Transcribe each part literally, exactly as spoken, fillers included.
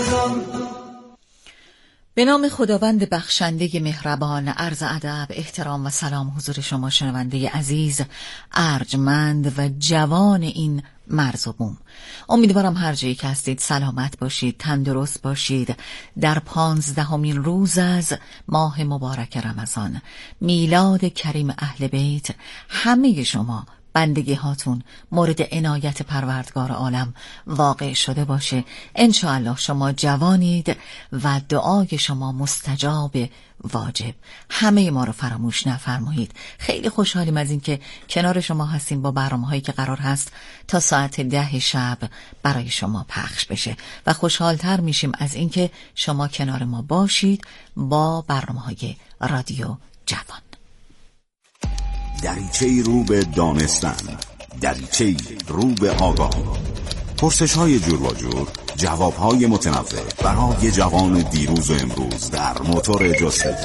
به نام خداوند بخشنده مهربان، عرض ادب، احترام و سلام حضور شما شنونده عزیز، ارجمند و جوان این مرز و بوم. امیدوارم هر جایی که هستید سلامت باشید، تندرست باشید. در پانزدهمین روز از ماه مبارک رمضان، میلاد کریم اهل بیت، همه شما بندگی هاتون مورد عنایت پروردگار عالم واقع شده باشه. انشاءالله شما جوانید و دعای شما مستجاب واجب. همه ما رو فراموش نفرمایید. خیلی خوشحالیم از اینکه کنار شما هستیم با برنامه‌هایی که قرار هست تا ساعت ده شب برای شما پخش بشه و خوشحالتر میشیم از اینکه شما کنار ما باشید با برنامه‌های رادیو جوان. دریچه‌ای رو به دانستن، دریچه‌ای رو به آگاه، پرسش‌های جور و جور، جواب‌های متنوع برای جوان دیروز و امروز در موتور جستجو.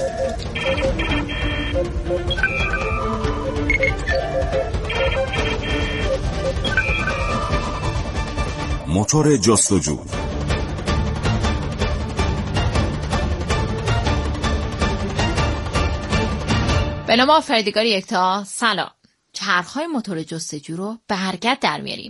موتور جستجو. به نام آفریدگار یکتا، سلام. چرخ‌های موتور جستجو رو به حرکت در میاریم.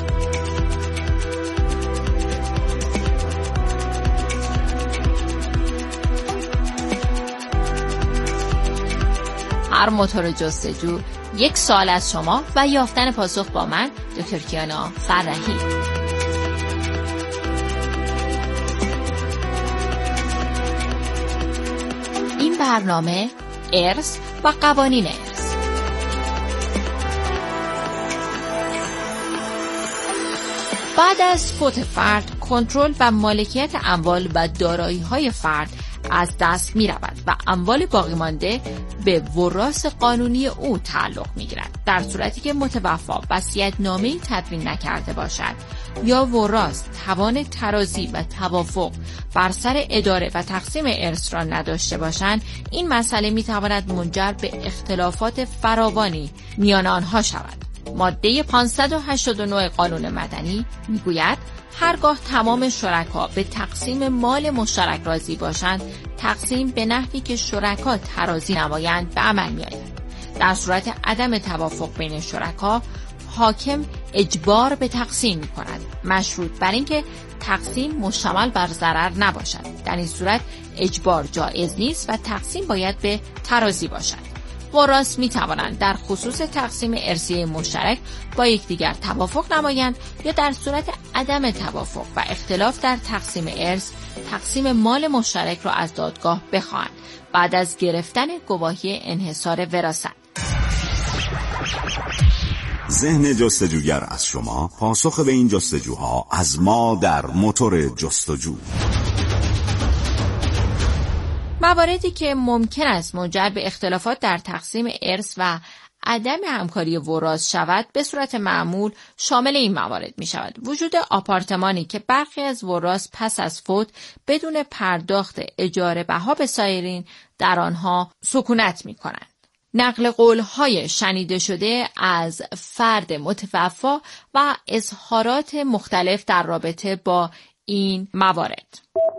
هر موتور جستجو یک سوال از شما و یافتن پاسخ با من، دکتر کیانا فرحی. این برنامه ارث و قوانین ارث. بعد از فوت فرد، کنترل و مالکیت اموال و دارایی‌های فرد از دست می رود و اموال باقی مانده به وراث قانونی او تعلق می گیرد. در صورتی که متوفی وصیت‌نامه‌ای تدوین نکرده باشد یا وراث توان ترازی و توافق بر سر اداره و تقسیم ارث را نداشته باشند، این مسئله می تواند منجر به اختلافات فراوانی میان آنها شود. ماده پانصد و هشتاد و نه قانون مدنی میگوید هرگاه تمام شرکا به تقسیم مال مشترک راضی باشند، تقسیم به نحوی که شرکا ترازی نمایند به عمل می‌آید. در صورت عدم توافق بین شرکا، حاکم اجبار به تقسیم می‌کند، مشروط بر اینکه تقسیم مشتمل بر ضرر نباشد. در این صورت اجبار جایز نیست و تقسیم باید به ترازی باشد. وراث می توانند در خصوص تقسیم ارثی مشترک با یکدیگر توافق نمایند یا در صورت عدم توافق و اختلاف در تقسیم ارث، تقسیم مال مشترک را از دادگاه بخواهند بعد از گرفتن گواهی انحصار وراثت. ذهن جستجوگر از شما، پاسخ به این جستجوها از ما در موتور جستجو. مواردی که ممکن است منجر به اختلافات در تقسیم ارث و عدم همکاری وراث شود به صورت معمول شامل این موارد می شود: وجود آپارتمانی که برخی از وراث پس از فوت بدون پرداخت اجاره بها به سایرین در آنها سکونت می کنند. نقل قول‌های شنیده شده از فرد متوفی و اظهارات مختلف در رابطه با این موارد.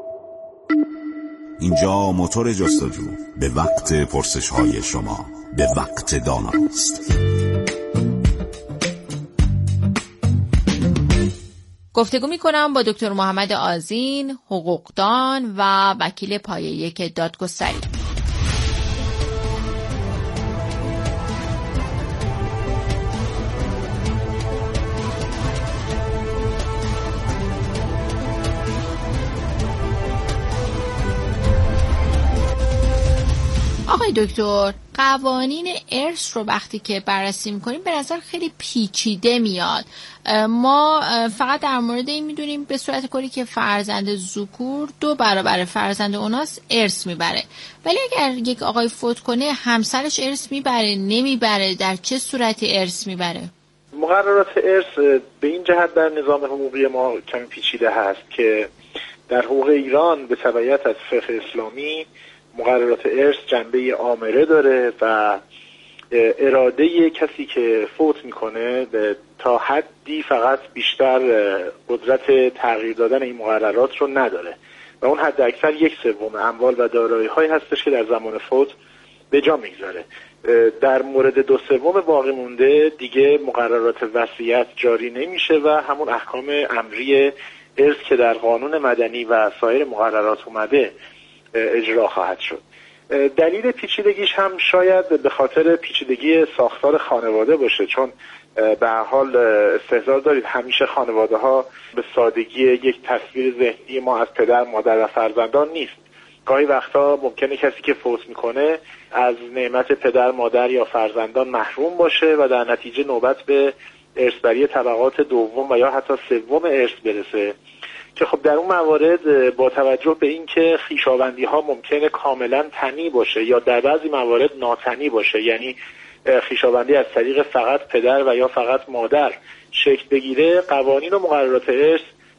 اینجا موتور جستجو به وقت پرسش‌های شما، به وقت داناست. گفتگو می‌کنم با دکتر محمد آذین، حقوقدان و وکیل پایه یک دادگستری. آقای دکتر، قوانین ارث رو وقتی که بررسی می‌کنیم به نظر خیلی پیچیده میاد. ما فقط در مورد این می‌دونیم به صورت کلی که فرزند ذکور دو برابر فرزند اوناس ارث میبره، ولی اگر یک آقای فوت کنه همسرش ارث میبره نمیبره؟ در چه صورتی ارث میبره؟ مقررات ارث به این جهت در نظام حقوقی ما کمی پیچیده هست که در حقوق ایران به تبعیت از فقه اسلامی مقررات ارث جنبه آمره داره و اراده کسی که فوت میکنه تا حدی فقط بیشتر قدرت تغییر دادن این مقررات رو نداره و اون حد اکثر یک سوم اموال و دارایی هایی هستش که در زمان فوت به جا میگذاره. در مورد دو سوم باقی مونده دیگه مقررات وصیت جاری نمیشه و همون احکام امری ارث که در قانون مدنی و سایر مقررات اومده اجرا خواهد شد. دلیل پیچیدگیش هم شاید به خاطر پیچیدگی ساختار خانواده باشه، چون به هر حال استحضار دارید همیشه خانواده ها به سادگی یک تصویر ذهنی ما از پدر، مادر و فرزندان نیست. گاهی وقتا ممکنه کسی که فوت میکنه از نعمت پدر، مادر یا فرزندان محروم باشه و در نتیجه نوبت به ارثبری طبقات دوم و یا حتی سوم ارث برسه که خب در اون موارد با توجه به اینکه خویشاوندی ها ممکنه کاملا تنی باشه یا در بعضی موارد ناتنی باشه، یعنی خویشاوندی از طریق فقط پدر و یا فقط مادر شکل بگیره، قوانین و مقررات ارث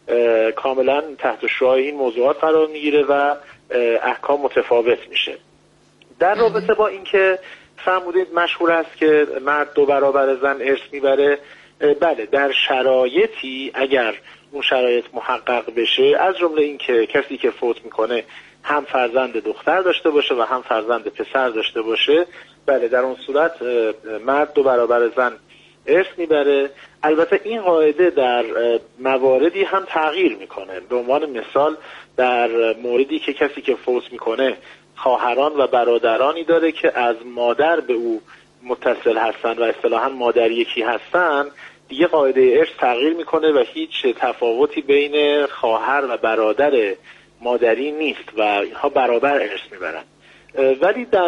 کاملا تحت شعاع این موضوعات قرار میگیره و احکام متفاوت میشه. در رابطه با اینکه فرمودید مشهور است که مرد دو برابر زن ارث میبره، بله در شرایطی اگر اون شرایط محقق بشه، از جمله اینکه کسی که فوت میکنه هم فرزند دختر داشته باشه و هم فرزند پسر داشته باشه، بله در اون صورت مرد دو برابر زن ارث میبره. البته این قاعده در مواردی هم تغییر میکنه. به عنوان مثال در موردی که کسی که فوت میکنه خواهران و برادرانی داره که از مادر به او متصل هستن و اصطلاحاً مادر یکی هستن، دیگه قاعده ارث تغییر میکنه و هیچ تفاوتی بین خواهر و برادر مادری نیست و اینها برابر ارث میبرن. ولی در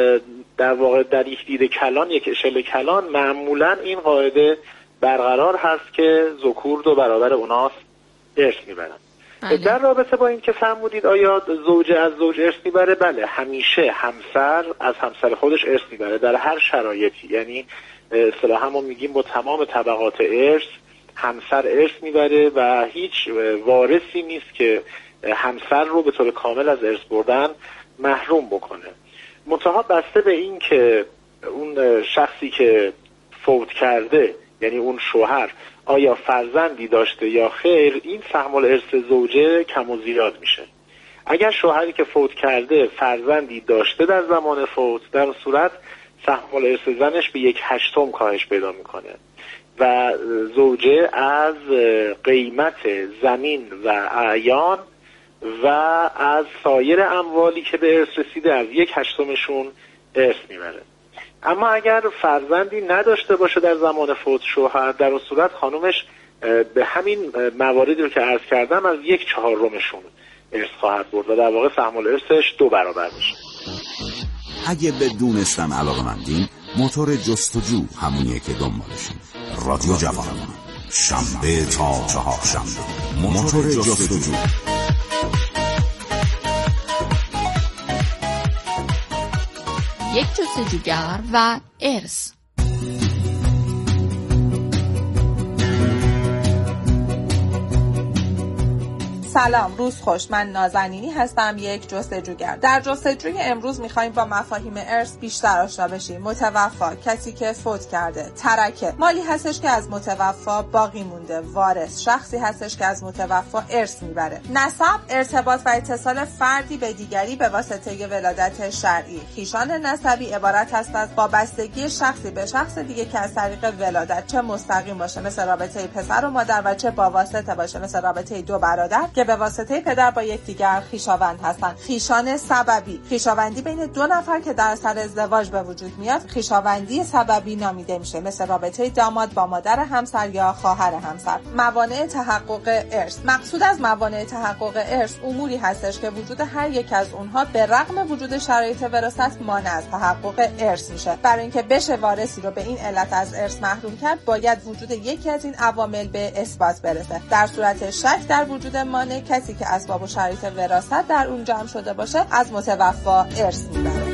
در واقع در یک دید کلان، یک اشل کلان، معمولا این قاعده برقرار هست که ذکور دو برابر اوناس ارث میبرن. بله. در رابطه با این که فرمودید آیا زوجه از زوج ارث میبره، بله همیشه همسر از همسر خودش ارث میبره در هر شرایطی. یعنی اصطلاحاً ما میگیم با تمام طبقات ارث همسر ارث میبره و هیچ وارثی نیست که همسر رو به طور کامل از ارث بردن محروم بکنه. منتها بسته به این که اون شخصی که فوت کرده، یعنی اون شوهر، آیا فرزندی داشته یا خیر، این سهم الارث زوجه کم و زیاد میشه. اگر شوهری که فوت کرده فرزندی داشته در زمان فوت، در صورت سهم الارث زنش به یک هشتم کاهش پیدا میکنه و زوجه از قیمت زمین و اعیان و از سایر اموالی که به ارث رسیده از یک هشتمشون ارث میبره. اما اگر فرزندی نداشته باشه در زمان فوت شوهر، در اون صورت خانومش به همین مواردی رو که عرض کردم از یک چهارمشون ارث خواهد برد و در واقع سهم الارثش دو برابر میشه. اگه به دونستم علاقه‌مندین، موتور جستجو همونیه که دنبالشین. رادیو جوان، شنبه تا چهارشنبه، موتور جستجو. یک جستجوگر و ارث. سلام، روز خوش. من نازنینی هستم، یک جستجوگر. در جستجوی امروز میخوایم با مفاهیم ارث بیشتر آشنا بشیم. متوفا، کسی که فوت کرده. ترکه، مالی هستش که از متوفا باقی مونده. وارث، شخصی هستش که از متوفا ارث میبره. نسب، ارتباط و اتصال فردی به دیگری به واسطه ولادت شرعی. خویشان نسبی عبارت هست از وابستگی شخصی به شخص دیگه که از طریق ولادت چه مستقیم باشه مثل رابطه پسر و مادر و چه با واسطه باشه مثل رابطه دو برادر که به واسطه پدر با یکدیگر خویشاوند هستند. خویشان سببی، خویشاوندی بین دو نفر که در اثر ازدواج به وجود میاد خویشاوندی سببی نامیده میشه، مثل رابطه داماد با مادر همسر یا خواهر همسر. موانع تحقق ارث، مقصود از موانع تحقق ارث اموری هستش که وجود هر یک از اونها به رغم وجود شرایط وراثت مانع از تحقق ارث میشه. برای اینکه بشه وارثی رو به این علت از ارث محروم کرد، باید وجود یکی از این عوامل به اثبات برسه. در صورت شک در وجود مانع، کسی که اسباب و شرایط وراثت در اون جمع شده باشه از متوفا ارث میبره.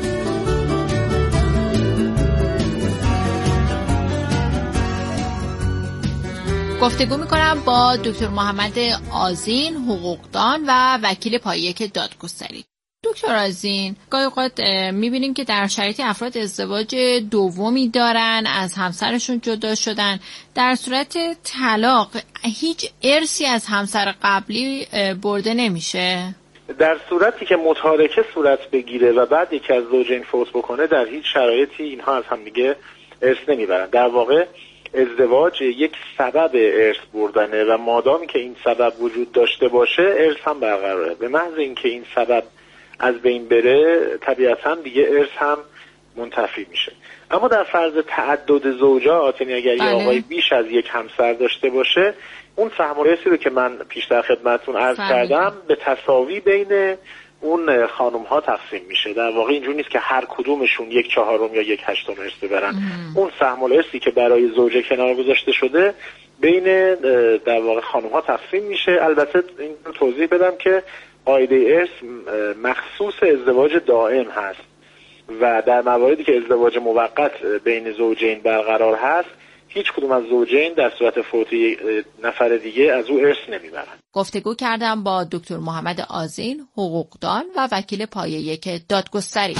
گفتگو میکنم با دکتر محمد آذین، حقوقدان و وکیل پایه دادگستری. دکتر آذین، گاهی اوقات میبینیم که در شرایطی افراد ازدواج دومی دارن، از همسرشون جدا شدن، در صورت طلاق هیچ ارثی از همسر قبلی برده نمیشه؟ در صورتی که متارکه صورت بگیره و بعد یکی از زوجین فوت بکنه، در هیچ شرایطی اینها از هم دیگه ارث نمیبرن. در واقع ازدواج یک سبب ارث بردنه و مادامی که این سبب وجود داشته باشه ارث هم برقراره. به محض اینکه این سبب از بین بره طبیعتاً دیگه ارث هم منتفی میشه. اما در فرض تعدد زوجات، یعنی اگر یه آقای بیش از یک همسر داشته باشه، اون سهم و ارثی رو که من پیشتر خدمتتون عرض کردم به تساوی بین اون خانم ها تقسیم میشه. در واقع اینجوری نیست که هر کدومشون یک چهارم یا یک هشتم ارث ببرن. اون سهم و ارثی که برای زوجه کنار گذاشته شده بین در واقع خانم ها تقسیم میشه. البته این رو توضیح بدم که قاعده ارث مخصوص ازدواج دائم هست و در مواردی که ازدواج موقت بین زوجین برقرار هست، هیچ کدوم از زوجین در صورت فوت نفر دیگه از او ارث نمیبرن. گفتگو کردم با دکتر محمد آذین، حقوقدان و وکیل پایه یک دادگستری.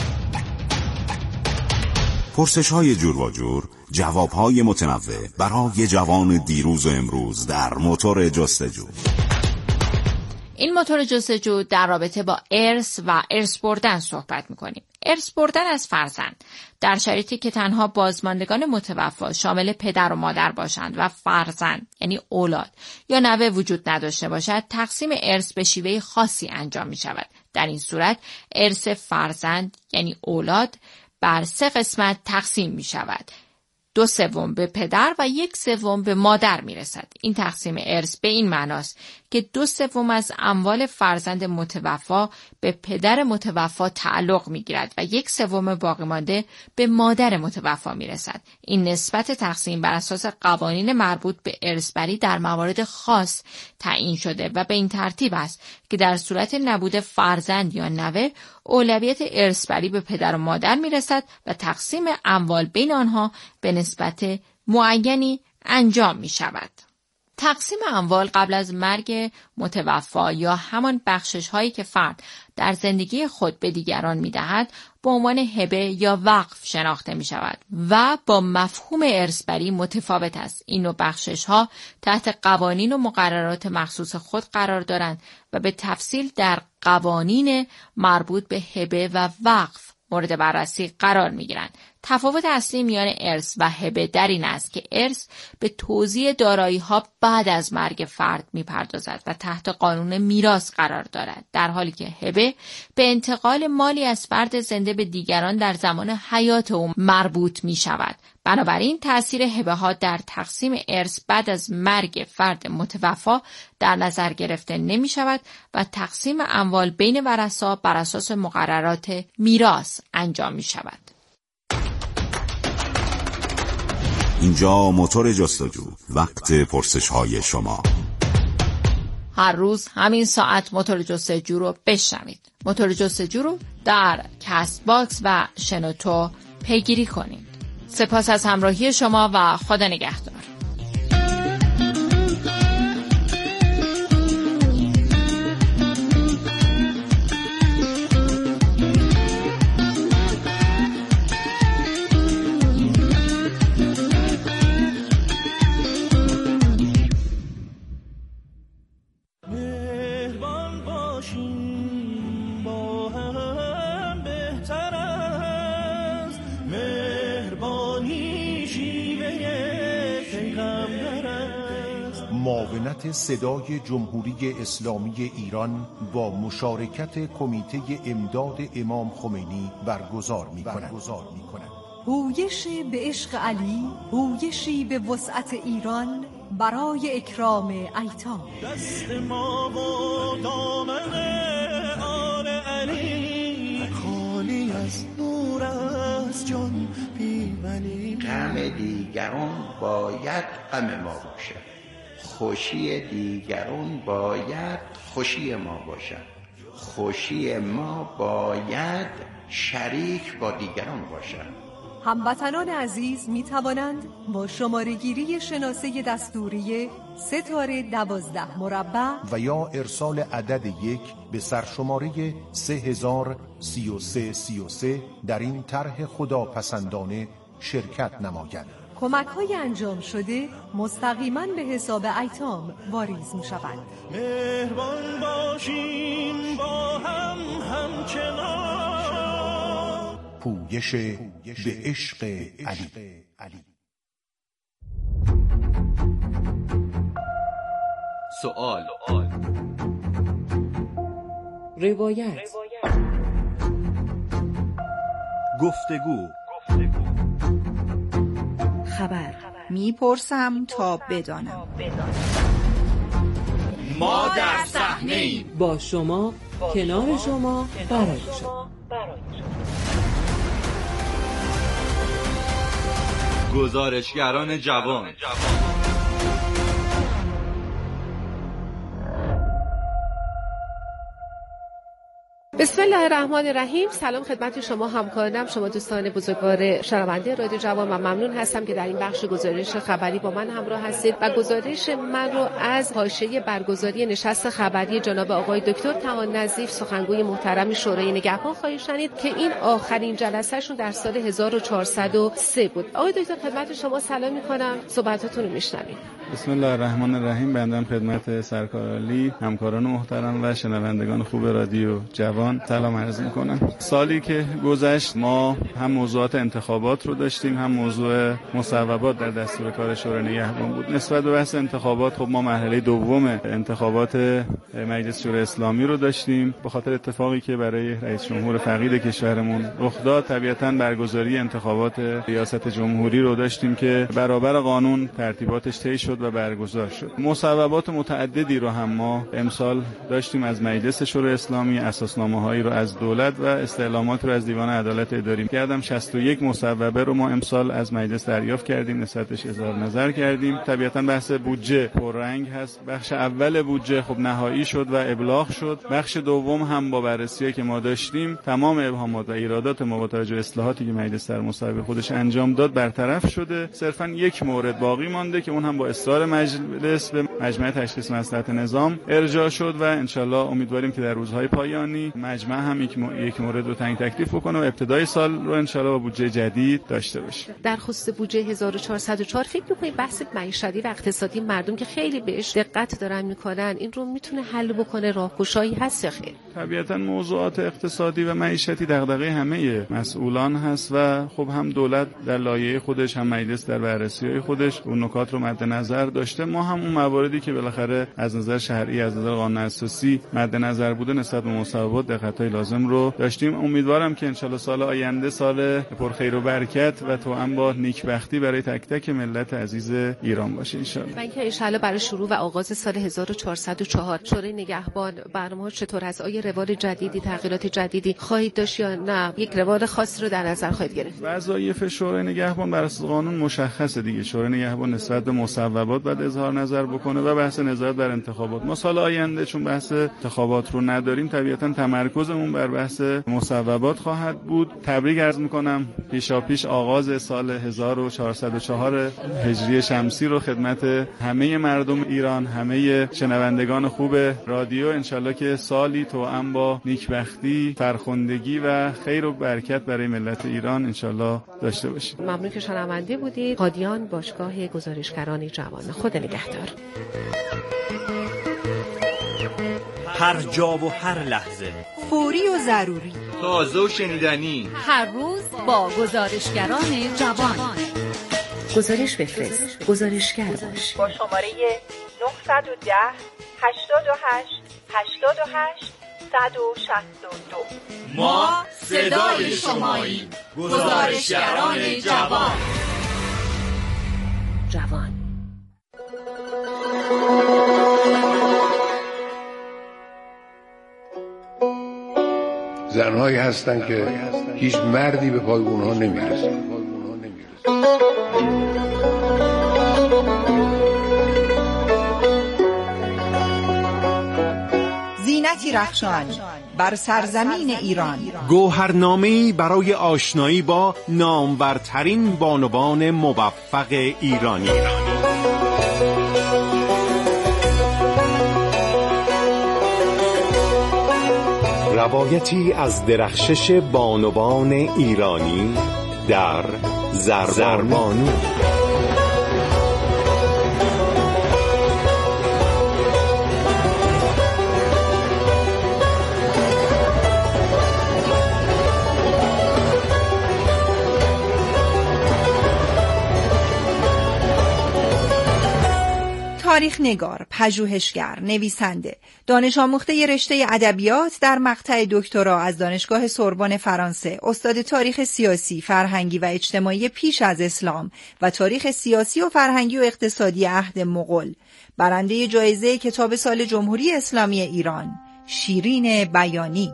پرسش‌های جور و جور، جواب‌های متنوع برای جوان دیروز و امروز در موتور جستجو. این موتور جستجو در رابطه با ارث و ارث بردن صحبت می‌کنیم. ارث بردن از فرزند در شرایطی که تنها بازماندگان متوفا شامل پدر و مادر باشند و فرزند یعنی اولاد یا نوه وجود نداشته باشد، تقسیم ارث به شیوه خاصی انجام می‌شود. در این صورت ارث فرزند یعنی اولاد بر سه قسمت تقسیم می‌شود. دو سوم به پدر و یک سوم به مادر میرسد. این تقسیم ارث به این معناست که دو سوم از اموال فرزند متوفا به پدر متوفا تعلق میگیرد و یک سوم باقی مانده به مادر متوفا میرسد. این نسبت تقسیم بر اساس قوانین مربوط به ارثبری در موارد خاص تعیین شده و به این ترتیب است که در صورت نبود فرزند یا نوه اولویت ارثبری به پدر و مادر میرسد و تقسیم اموال بین آنها به نسبت معینی انجام می شود. تقسیم اموال قبل از مرگ متوفا یا همان بخشش هایی که فرد در زندگی خود به دیگران می دهد به عنوان هبه یا وقف شناخته می شود و با مفهوم ارثبری متفاوت است. این نوع بخشش ها تحت قوانین و مقررات مخصوص خود قرار دارند و به تفصیل در قوانین مربوط به هبه و وقف مورد بررسی قرار می گیرند. تفاوت اصلی میان ارث و هبه در این است که ارث به توزیع دارایی‌ها بعد از مرگ فرد می‌پردازد و تحت قانون میراث قرار دارد، در حالی که هبه به انتقال مالی از فرد زنده به دیگران در زمان حیات او مربوط می‌شود. بنابراین تأثیر هبه‌ها در تقسیم ارث بعد از مرگ فرد متوفا در نظر گرفته نمی‌شود و تقسیم اموال بین ورثا بر اساس مقررات میراث انجام می‌شود. اینجا موتور جستجو، وقت پرسش های شما. هر روز همین ساعت موتور جستجو رو بشنوید. موتور جستجو رو در کست باکس و شنوتو پیگیری کنید. سپاس از همراهی شما و خدا نگهدار. معاونت صدای جمهوری اسلامی ایران با مشارکت کمیته امداد امام خمینی برگزار می‌کند. هویشی به عشق علی، هویشی به وسعت ایران برای اکرام ایتام. دست ما و دامن آل علی خالی از نور از جان بی‌منی. غم دیگران باید غم ما باشد، خوشی دیگران باید خوشی ما باشد، خوشی ما باید شریک با دیگران باشد. هموطنان عزیز می توانند با شماره گیری شناسه دستوری ستاره دوازده مربع و یا ارسال عدد یک به سرشماره سه هزار سی و سه سی و سه در این طرح خداپسندانه شرکت نمایند. کمک های انجام شده مستقیما به حساب ایتام واریز می شود. مهربان باشیم با هم همچنان. پویش به عشق علی. سوال، روایت، گفتگو، خبر. میپرسم تا بدانم. ما در صحنه ایم، با شما، کنار شما، برای شما. گزارشگران جوان. بسم الله الرحمن الرحیم. سلام خدمت شما همکارانم، شما دوستان بزرگوار شنونده رادیو جوان، و ممنون هستم که در این بخش گزارش خبری با من همراه هستید و گزارش من رو از حاشیه برگزاری نشست خبری جناب آقای دکتر طحان نظیف، سخنگوی محترم شورای نگهبان خواهید شنید که این آخرین جلسه شون در سال هزار و چهارصد و سه بود. آقای دکتر خدمت شما سلام می‌کنم، صحبتاتون رو میشنویم. بسم الله الرحمن الرحیم. بنده خدمت سرکار عالی، همکاران محترم و شنوندگان خوب رادیو جوان سلام عرض می‌کنم. سالی که گذشت ما هم موضوعات انتخابات رو داشتیم، هم موضوع مصوبات در دستور کار شورای نگهبان بود. نسبت به بحث انتخابات، خب ما مرحله دوم انتخابات مجلس شورای اسلامی رو داشتیم. به خاطر اتفاقی که برای رئیس جمهور فقید کشورمون رخ داد، طبیعتاً برگزاری انتخابات ریاست جمهوری رو داشتیم که برابر قانون ترتیباتش طی شد و برگزار شد. مصوبات متعددی رو هم ما امسال داشتیم از مجلس شورای اسلامی، اساسنامه‌هایی رو از دولت و استعلامات رو از دیوان عدالت اداری کردم. شصت و یک مصوبه رو ما امسال از مجلس دریافت کردیم، نسبتش اظهار نظر کردیم. طبیعتاً بحث بودجه پررنگ هست. بخش اول بودجه خب نهایی شد و ابلاغ شد. بخش دوم هم با بررسی‌ای که ما داشتیم، تمام ابهامات و ایرادات ما با توجه به اصلاحاتی که مجلس در مصوبه خودش انجام داد برطرف شده. صرفاً یک مورد باقی مانده که اون هم با اصرار مجلس به مجمع تشخیص مصلحت نظام ارجاع شد و انشالله امیدواریم که در روزهای پایانی مجمع هم یک, م... یک مورد رو تعیین تکلیف بکنه و ابتدای سال رو انشالله با بودجه جدید داشته باشیم. در خصوص بودجه هزار و چهارصد و چهار فکر می‌کنید بحث معیشتی و اقتصادی مردم که خیلی بهش دقت دارن میکنن این رو میتونه حل بکنه؟ راهگشایی هست خیر؟ طبیعتاً موضوعات اقتصادی و معیشتی دغدغه همه مسئولان هست و خب هم دولت در لایحه خودش، هم مجلس در بررسی‌های خودش اون نکات رو مد نظر داشته. ما هم اون مواردی که بالاخره از نظر شرعی، از نظر قانون اساسی مد نظر بوده نسبت به مصوبات دقت‌های لازم رو داشتیم. امیدوارم که انشالله سال آینده سال پرخیر و برکت و توأم با نیکبختی برای تک تک ملت عزیز ایران باشه انشالله. و اینکه انشالله برای شروع و آغاز سال هزار و چهارصد و چهار شورای نگهبان برنامه‌ها چطور هست؟ آیا روال جدیدی، تغییرات جدیدی خواهید داشت یا نه یک روال خاصی رو در نظر خواهید گرفت؟ وظایف شورای نگهبان بر اساس قانون مشخصه دیگه. شورای نگهبان نسبت به مصوبات باید اظهار نظر بکنه و بحث نظارت بر انتخابات. ما سال آینده چون بحث انتخابات رو نداریم، طبیعتاً تمرکزمون بر بحث مصوبات خواهد بود. تبریک عرض می‌کنم پیشاپیش آغاز سال هزار و چهارصد و چهار هجری شمسی رو خدمت همه مردم ایران، همه شنوندگان خوب رادیو. انشالله که سالی توأم با نیکبختی، فرخندگی و خیر و برکت برای ملت ایران انشالله داشته باشیم. ممنون که شنونده بودید. قادیان، باشگاه گزارشگران جوان. خدا نگهدار. هر جا و هر لحظه، فوری و ضروری، تازه و شنیدنی، هر روز با گزارشگران جوان. گزارش بفرست، گزارشگر باش. با شماره نه یک صفر هشتاد و هشت هشتاد و هشت صد و شصت و دو. ما صدای شماییم. گزارشگران جوان. جوان. زنهایی هستن که هیچ مردی به پای اونها نمیرسه. زینت روایتی رخشان بر سرزمین ایران، گوهرنامه‌ای برای آشنایی با نامورترین بانوان موفق ایرانی. روایتی از درخشش بانوان ایرانی در زربانو. تاریخ نگار، پژوهشگر، نویسنده، دانش آموخته رشته ادبیات در مقطع دکترا از دانشگاه سوربن فرانسه، استاد تاریخ سیاسی، فرهنگی و اجتماعی پیش از اسلام و تاریخ سیاسی و فرهنگی و اقتصادی عهد مغول، برنده جایزه کتاب سال جمهوری اسلامی ایران، شیرین بیانی.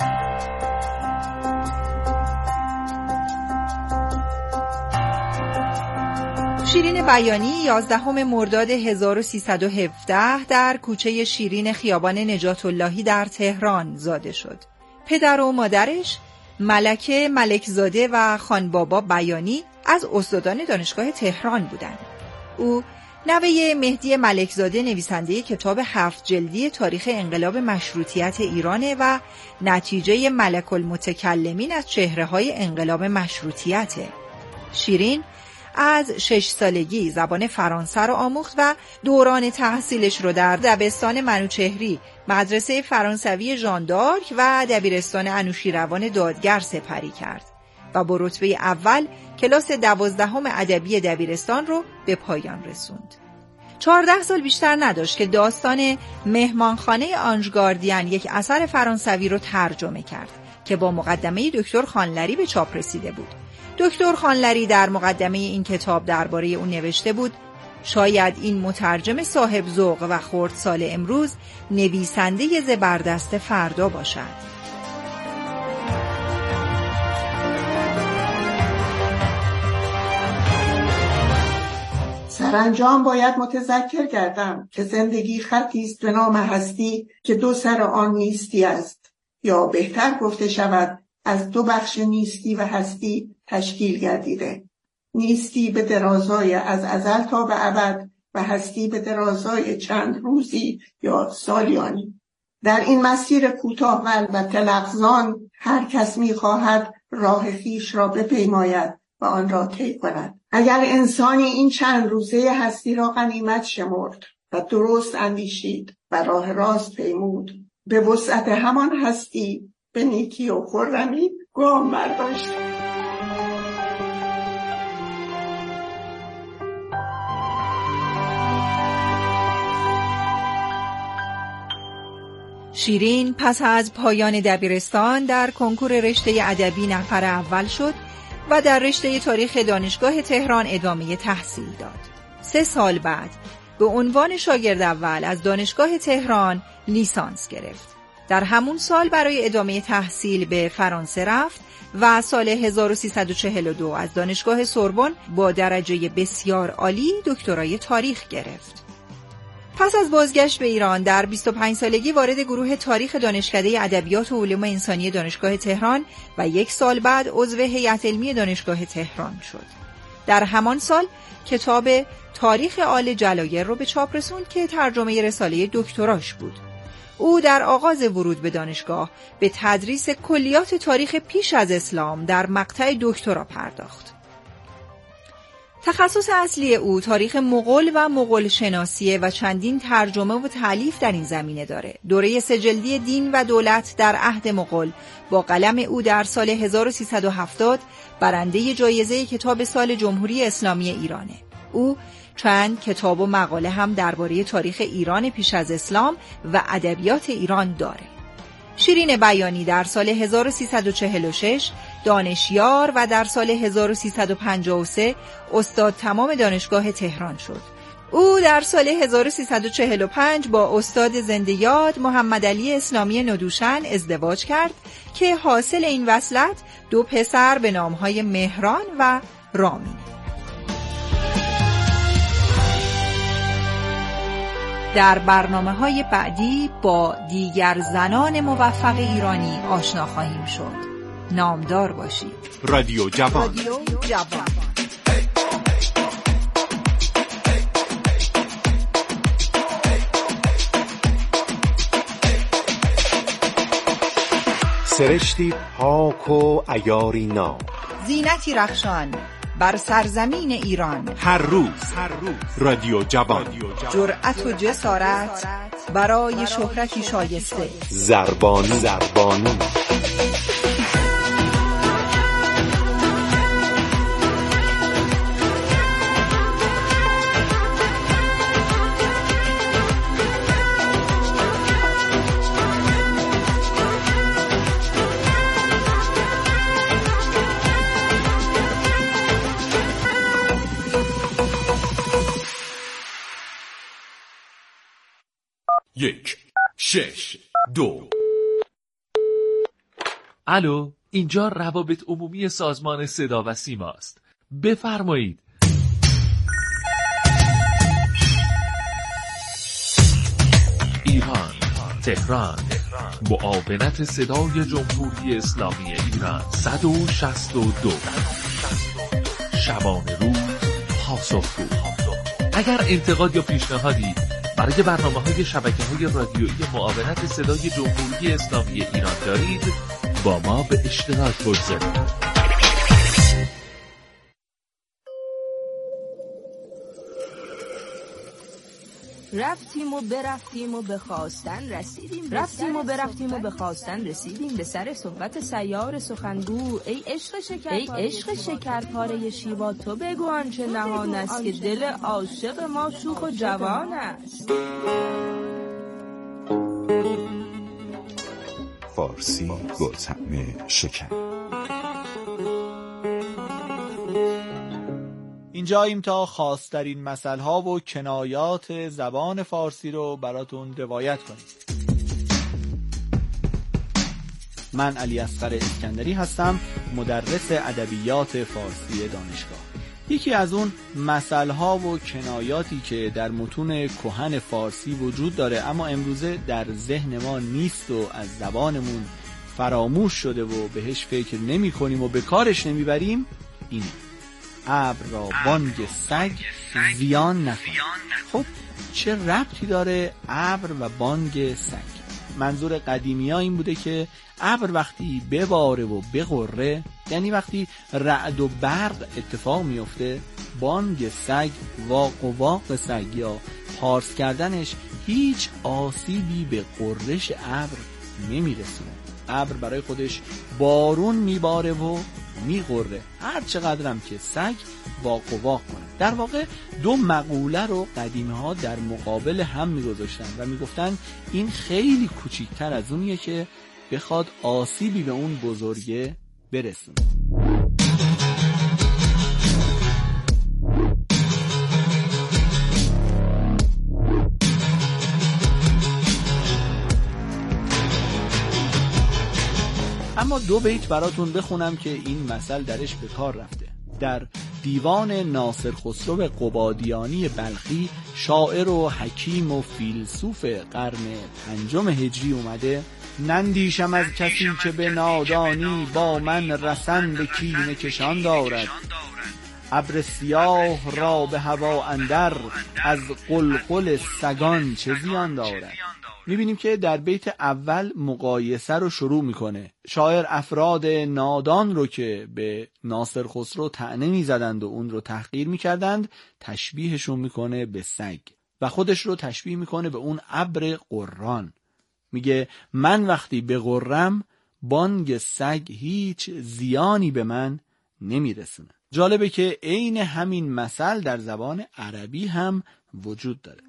شیرین بیانی یازدهم مرداد هزار و سیصد و هفده در کوچه شیرین خیابان نجات اللهی در تهران زاده شد. پدر و مادرش ملکه ملکزاده و خانبابا بیانی از استادان دانشگاه تهران بودند. او نوه مهدی ملکزاده نویسنده کتاب هفت جلدی تاریخ انقلاب مشروطیت ایرانه و نتیجه ملک المتکلمین از چهره‌های انقلاب مشروطیته. شیرین از شش سالگی زبان فرانسه را آموخت و دوران تحصیلش رو در دبستان منوچهری، مدرسه فرانسوی ژان دارک و دبیرستان انوشیروان دادگر سپری کرد و با رتبه اول کلاس دوازدهم ادبی دبیرستان رو به پایان رسوند. چهارده سال بیشتر نداشت که داستان مهمانخانه آنژ گاردین، یک اثر فرانسوی رو ترجمه کرد که با مقدمه دکتر خانلری به چاپ رسیده بود. دکتر خانلری در مقدمه این کتاب درباره او نوشته بود: شاید این مترجم صاحب ذوق و خردسال امروز نویسنده زبردست فردا باشد. سرانجام باید متذکر گردم که زندگی خطی است به نام هستی که دو سر آن نیستی است، یا بهتر گفته شود از دو بخش نیستی و هستی تشکیل گردیده. نیستی به درازای از ازل تا به ابد و هستی به درازای چند روزی یا سالیانی. در این مسیر کوتاه و البته لغزان هر کس می‌خواهد راه خویش را بپیماید و آن را طی کند. اگر انسانی این چند روزه هستی را غنیمت شمرد و درست اندیشید و راه راست پیمود، به وسعت همان هستی به نیکی و خرمی گام برداشت. شیرین پس از پایان دبیرستان در کنکور رشته ادبی نفر اول شد و در رشته تاریخ دانشگاه تهران ادامه تحصیل داد. سه سال بعد به عنوان شاگرد اول از دانشگاه تهران لیسانس گرفت. در همون سال برای ادامه تحصیل به فرانسه رفت و سال هزار و سیصد و چهل و دو از دانشگاه سوربن با درجه بسیار عالی دکترای تاریخ گرفت. پس از بازگشت به ایران در بیست و پنج سالگی وارد گروه تاریخ دانشکده ادبیات و علوم انسانی دانشگاه تهران و یک سال بعد عضو هیئت علمی دانشگاه تهران شد. در همان سال کتاب تاریخ آل جلایر رو به چاپ رسوند که ترجمه رساله دکتراش بود. او در آغاز ورود به دانشگاه به تدریس کلیات تاریخ پیش از اسلام در مقطع دکترا پرداخت. تخصص اصلی او تاریخ مغول و مغول شناسیه و چندین ترجمه و تالیف در این زمینه داره. دوره سه‌جلدی دین و دولت در عهد مغول با قلم او در سال هزار و سیصد و هفتاد برنده جایزه کتاب سال جمهوری اسلامی ایرانه. او چند کتاب و مقاله هم درباره تاریخ ایران پیش از اسلام و ادبیات ایران داره. شیرین بیانی در سال هزار و سیصد و چهل و شش دانشیار و در سال هزار و سیصد و پنجاه و سه استاد تمام دانشگاه تهران شد. او در سال هزار و سیصد و چهل و پنج با استاد زنده یاد محمد علی اسلامی ندوشن ازدواج کرد که حاصل این وصلت دو پسر به نامهای مهران و رامین. در برنامه‌های بعدی با دیگر زنان موفق ایرانی آشنا خواهیم شد. نامدار باشید. رادیو جوان. رادیو جوان. سرشتی پاک و عیاری ناب، زینتی رخشان بر سرزمین ایران. هر روز هر روز رادیو جوان. جرأت و جسارت برای شهرتی شایسته. زربانی زربانی یک شش دو. الو، اینجا روابط عمومی سازمان صدا و سیما است. بفرمایید. ایران، تهران، معاونت صدای جمهوری اسلامی ایران. صد و شصت و دو. شبانه روز پاسخگو. اگر انتقاد یا پیشنهادی برای برنامه‌های شبکه‌های رادیویی معاونت صدای جمهوری اسلامی ایران دارید، با ما به اشتراک بگذارید. رفتیم و برفتیم و به خواستن رسیدیم، رفتیم و برفتیم و به خواستن رسیدیم، به سر صحبت سیار سخنگو. ای عشق شکر، ای عشق شکر پاره شیوا، تو بگو آنچه نهان است که دل عاشق ما شوخ و جوان است. فارسی گلطعم شکر. اینجاییم تا خاص‌ترین مثل‌ها و کنایات زبان فارسی رو براتون روایت کنیم. من علی اصغر اسکندری هستم، مدرس ادبیات فارسی دانشگاه. یکی از اون مثل‌ها و کنایاتی که در متون کهن فارسی وجود داره اما امروزه در ذهن ما نیست و از زبانمون فراموش شده و بهش فکر نمی‌کنیم و به کارش نمیبریم، اینه: ابر را بانگ سگ زیان نکن. خب چه ربطی داره ابر و بانگ سگ؟ منظور قدیمی‌ها این بوده که ابر وقتی بباره و بغره، یعنی وقتی رعد و برق اتفاق میفته، بانگ سگ، واق و واق سگ یا پارس کردنش هیچ آسیبی به قررش ابر نمیرسونه. ابر برای خودش بارون میباره و میغره، هر چقدرم که سگ واق و واق کنه. در واقع دو مقوله رو قدیمی ها در مقابل هم میگذاشتن و میگفتن این خیلی کوچیکتر از اونیه که بخواد آسیبی به اون بزرگه برسونه. اما دو بیت براتون بخونم که این مثل درش به کار رفته. در دیوان ناصر خسرو قبادیانی بلخی، شاعر و حکیم و فیلسوف قرن پنجم هجری اومده: نندیشم از کسی که به نادانی، با من رسن به کینه کشان دارد. ابر سیاه را به هوا اندر، از قلقل سگان چه زیان دارد. میبینیم که در بیت اول مقایسه رو شروع میکنه. شاعر افراد نادان رو که به ناصر خسرو طعنه میزدند و اون رو تحقیر میکردند تشبیهشون میکنه به سگ و خودش رو تشبیه میکنه به اون ابر قران. میگه من وقتی بغرم بانگ سگ هیچ زیانی به من نمیرسونه. جالبه که عین همین مثل در زبان عربی هم وجود داره.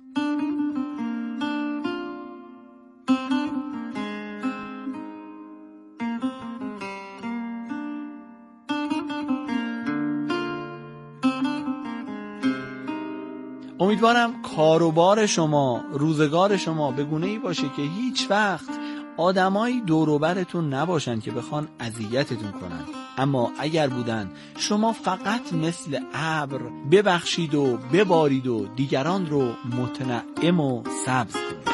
امیدوارم کاروبار شما، روزگار شما به گونه‌ای باشه که هیچ وقت آدمایی دور و برتون نباشن که بخوان اذیتتون کنن. اما اگر بودن شما فقط مثل ابر ببخشید و ببارید و دیگران رو متنعم و سبز کنید.